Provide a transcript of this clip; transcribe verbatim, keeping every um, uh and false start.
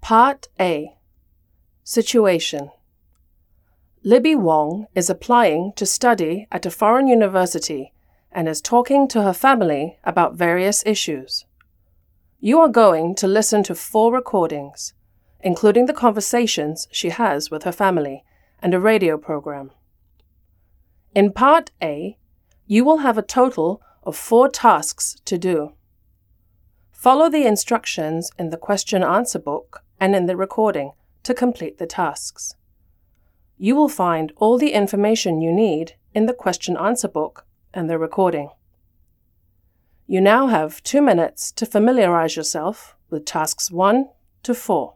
Part A. Situation. Libby Wong is applying to study at a foreign university and is talking to her family about various issues. You are going to listen to four recordings, including the conversations she has with her family and a radio program. In Part A, you will have a total of four tasks to do. Follow the instructions in the question-answer book and in the recording to complete the tasks. You will find all the information you need in the question-answer book and the recording. You now have two minutes to familiarize yourself with tasks one to four.